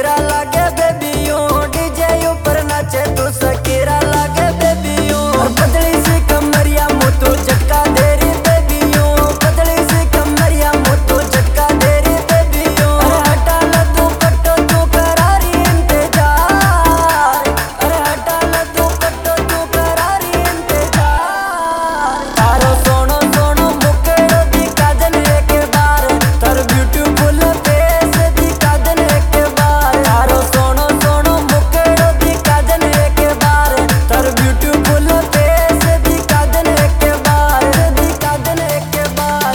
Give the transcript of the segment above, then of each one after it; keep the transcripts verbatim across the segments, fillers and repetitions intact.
सकेरा लागे बेबियों, डीजे ऊपर नाचे तू सकेरा लागे बेबियों। पतली सी कमरिया मोतो झटका दे रही बेबियों, पतली सी कमरिया मोतो झटका दे रही बेबियों। अरे हटा लड्डू पट्टो तू करा रही इंतजार, अरे हटा लड्डू पट्टो तू करा रही इंतजार। तारो सोनो सोनो मुकेड़ो दिखा दन एक बार, तार ब्यूटीफुल फेस दिखा दन एक बार। तारो सोनो सोनो मुकेड़ो दिखा दन एक बार, तार ब्यूटीफुल फेस दिखा दन एक बार, दिखा दन एक बार।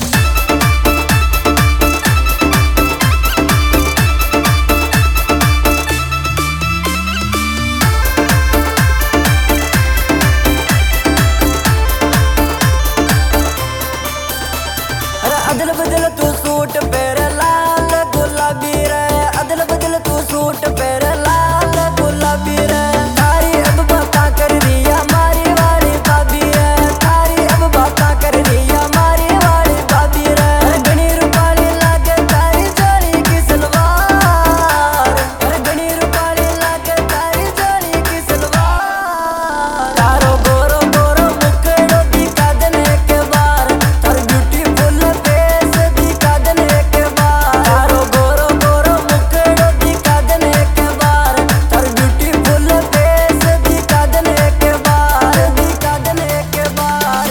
अरे अदल बदल तू सूट पेर लाल गुलाबी रे, अदल बदल तू सूट पेर लाल गुलाबी रे। थारी अब बाता कर रिया मारी वाली भाभी रे, थारी अब बाता कर रिया मारी वाली भाभी रे। घनी रूपाली लागे तारी जोड़ी की सलवार, अरे घनी रूपाली लागे तारी जोड़ी की सलवार। तारो गोरो गोरो मुखड़ो दिखा दन एक बार, तार ब्यूटीफुल फेस दिखा दन एक बार। तारो गोरो गोरो मुखड़ो दिखा दन एक बार, तार ब्यूटीफुल फेस दिखा दन एक बार, दिखा दन एक बार।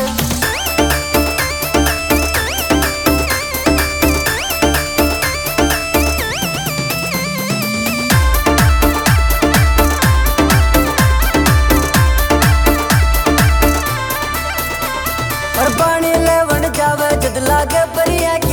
और पानी लेवन जावे जद लागे परिया